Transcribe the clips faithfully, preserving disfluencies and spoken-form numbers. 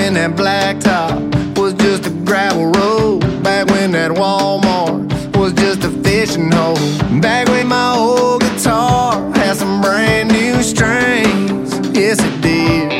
when that blacktop was just a gravel road. Back when that Walmart was just a fishing hole. Back when my old guitar had some brand new strings. Yes, it did.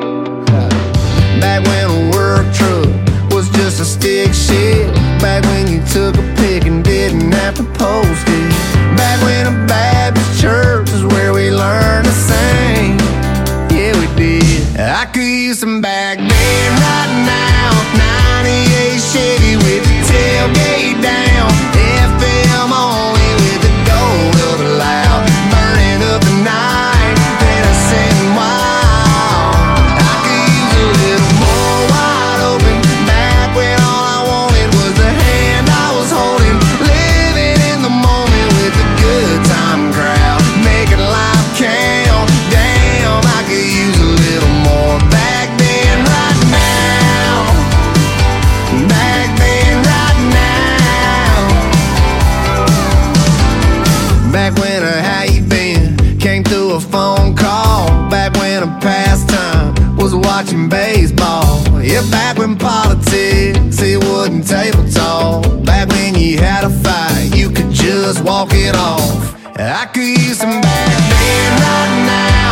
Back when a work truck was just a stick shift. Back when you took a pic and didn't have to post it. Back when a Baptist church was where we learned to sing. Yeah, we did. I could use some back then right now. ninety-eight Chevy with the tailgate down. F M only with the gold of the loud. Burning up the night, then I setting wild. I could use a little more wide open. Back when all I wanted was the hand I was holding. Living in the moment with the good time crowd. Making life count. Damn, I could use a little more back then right now. Back then right now. Back when a how you been came through a phone call. Back when a pastime was watching baseball. Yeah, back when politics, it wasn't table talk. Back when you had a fight, you could just walk it off. I could use some back then right now.